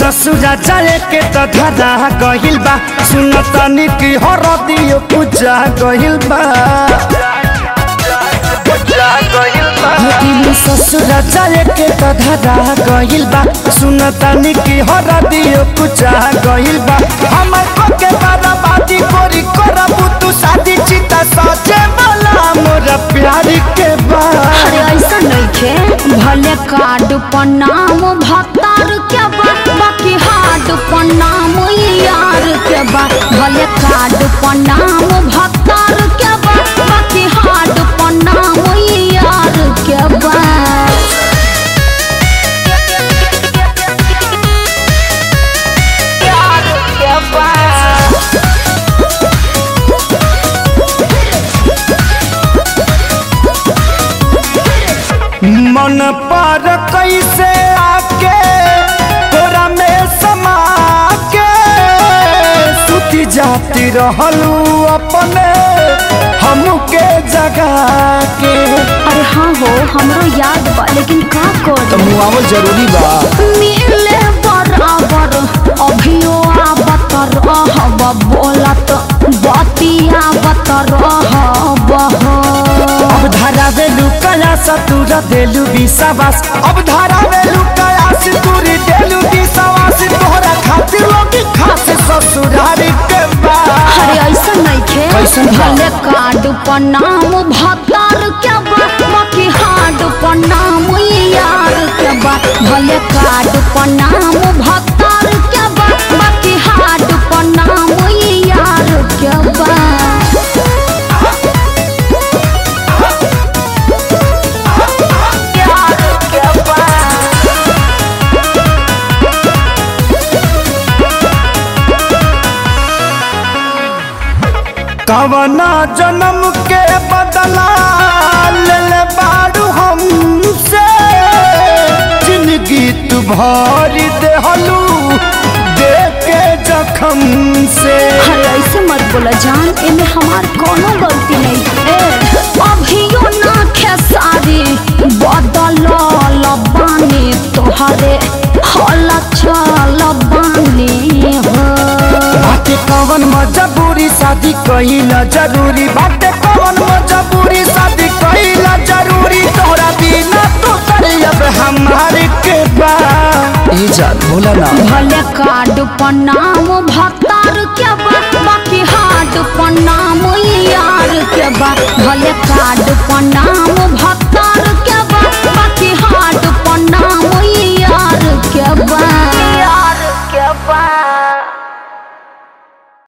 ससुरा जाए के तो धरा गहिल बा सुन तनी की हरदियो पूजा गहिल बा ससुरा जाए के तो धरा गहिल बा सुन तनी की हरदियो पूजा गहिल बा हमर को के बर्बादी कोरी करबू तू शादी चिता सचे वाला मोर प्यार के बा। अरे ऐसा नहीं खे भले कार्ड पर नाम भतार के बा बाकी हार्ड पर नाम यार के बा। भले कार्ड पर नाम भतार के बा बाकी हार्ड पर नाम यार के बा। मन पर कैसे आके तोरा में समा के सुती जाती रहलू अपने हमके जगा के। अरे हाँ हो हमरो याद बा लेकिन का कर मुआवल जरूरी बा मिले बराबर अभियो आवत रहब बोलत बतिया आवत रहब। अब धारा वेलू कया सतुर देलू विश्वास अब धारा वेलू कया सतुर देलू विश्वास तोहरा खातिर लोग खास ससुरारी के बा। अरे ऐसा नहीं खे भले कार्ड पर नाम भतार के बा बाकी हार्ड पर नाम यार के बा। भले कार्ड पर नाम भतार के बा बाकी हार्ड पर नाम यार के बा। कवना जन्म के बदला ले बारू हमसे जिंदगी तू भरी देहलू देके जखम से। अरे ऐसे मत बोला जान इनमें हमार कोनो गलती नहीं है। अभियो ना खेसारी बदल बानी तोहरे हल चल बानी हो। बाटे कवन मजबूरी शादी कइला जरूरी बाटे कवन मजबूरी शादी कइला जरूरी तोरा बिना तो अब हमारे के बा। ए जान बोला ना भले कार्ड पर नाम भतार के बा बाकी हार्ड पर नाम यार के बा। भले कार्ड पर नाम